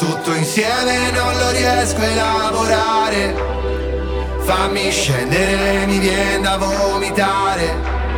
Tutto insieme non lo riesco a elaborare. Fammi scendere, mi viene da vomitare.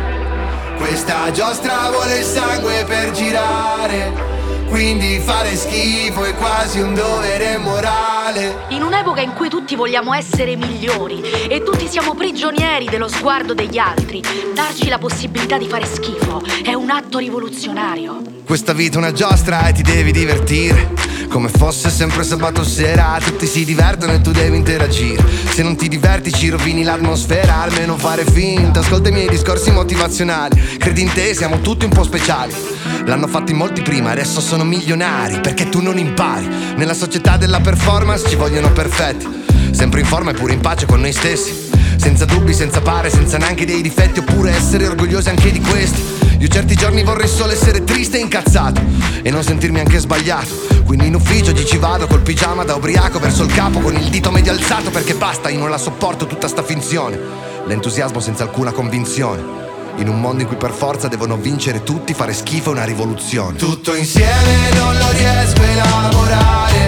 Questa giostra vuole il sangue per girare. Quindi fare schifo è quasi un dovere morale. In un'epoca in cui tutti vogliamo essere migliori e tutti siamo prigionieri dello sguardo degli altri, darci la possibilità di fare schifo è un atto rivoluzionario. Questa vita è una giostra e ti devi divertire, come fosse sempre sabato sera. Tutti si divertono e tu devi interagire. Se non ti diverti ci rovini l'atmosfera. Almeno fare finta, ascolta i miei discorsi motivazionali. Credi in te, siamo tutti un po' speciali. L'hanno fatto in molti prima, adesso sono milionari. Perché tu non impari. Nella società della performance ci vogliono perfetti, sempre in forma e pure in pace con noi stessi, senza dubbi, senza pare, senza neanche dei difetti. Oppure essere orgogliosi anche di questi. Io certi giorni vorrei solo essere triste e incazzato e non sentirmi anche sbagliato. Quindi in ufficio oggi ci vado col pigiama da ubriaco verso il capo con il dito medio alzato. Perché basta, io non la sopporto tutta sta finzione. L'entusiasmo senza alcuna convinzione. In un mondo in cui per forza devono vincere tutti, fare schifo è una rivoluzione. Tutto insieme non lo riesco a elaborare.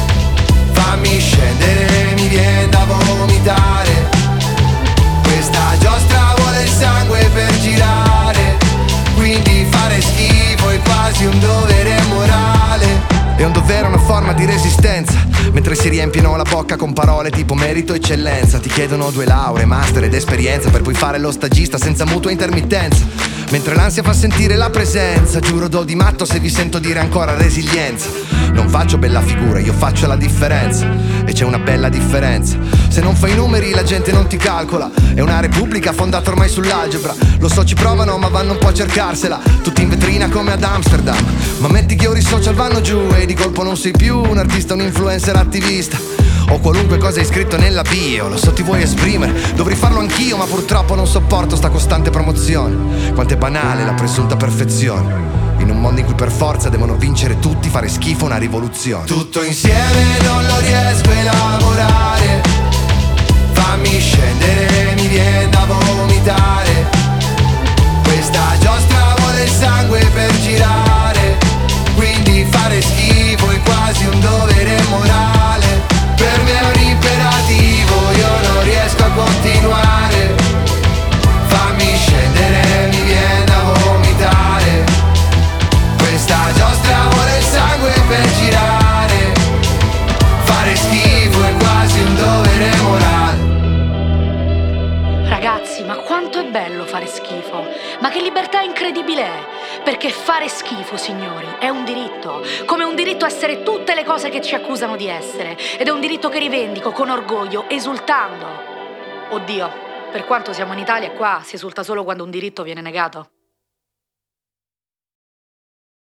Fammi scendere, mi viene da vomitare. Questa giostra vuole il sangue per girare. Quindi fare schifo è quasi un dovere morale. È un dovere, una forma di resistenza. Mentre si riempiono la bocca con parole tipo merito e eccellenza. Ti chiedono 2 lauree, master ed esperienza per poi fare lo stagista senza mutua intermittenza. Mentre l'ansia fa sentire la presenza. Giuro do di matto se vi sento dire ancora resilienza. Non faccio bella figura, io faccio la differenza. E c'è una bella differenza. Se non fai i numeri la gente non ti calcola. È una repubblica fondata ormai sull'algebra. Lo so ci provano ma vanno un po' a cercarsela. Tutti in vetrina come ad Amsterdam. Ma metti che ora i social vanno giù e di colpo non sei più un artista, un influencer attivista o qualunque cosa hai scritto nella bio. Lo so ti vuoi esprimere, dovrei farlo anch'io, ma purtroppo non sopporto sta costante promozione. Quanto è banale la presunta perfezione. In un mondo in cui per forza devono vincere tutti, fare schifo è una rivoluzione. Tutto insieme non lo riesco a elaborare. Fammi scendere, mi viene da vomitare. Questa giostra vuole il sangue per girare. Quindi fare schifo è quasi un dovere morale. Per me è un imperativo, io non riesco a continuare. Fammi scendere, mi viene da vomitare. Questa giostra vuole il sangue per girare. Fare schifo è quasi un dovere morale. Ragazzi, ma quanto è bello fare schifo! Ma che libertà incredibile è! Perché fare schifo, signori, è un diritto. Come è un diritto essere tutte le cose che ci accusano di essere. Ed è un diritto che rivendico con orgoglio, esultando. Oddio, per quanto siamo in Italia, qua si esulta solo quando un diritto viene negato.